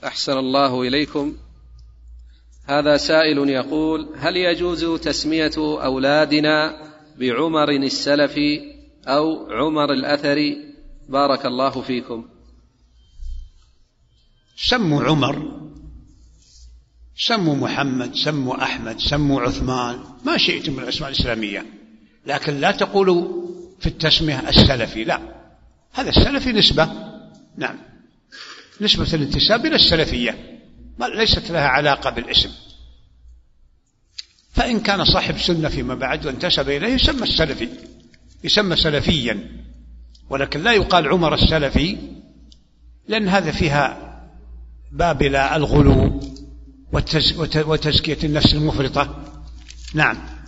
أحسن الله إليكم. هذا سائل يقول: هل يجوز تسمية أولادنا بعمر السلفي أو عمر الأثري؟ بارك الله فيكم. سموا عمر، سموا محمد، سموا أحمد، سموا عثمان، ما شئتم من الأسماء الإسلامية، لكن لا تقولوا في التسمية السلفي، لا، هذا السلفي نسبة، نعم، نسبة الانتساب إلى السلفية، ليست لها علاقة بالاسم. فإن كان صاحب سنة فيما بعد وانتسب إليه يسمى السلفي، يسمى سلفيا، ولكن لا يقال عمر السلفي، لأن هذا فيها باب إلى الغلو وتزكية النفس المفرطة. نعم.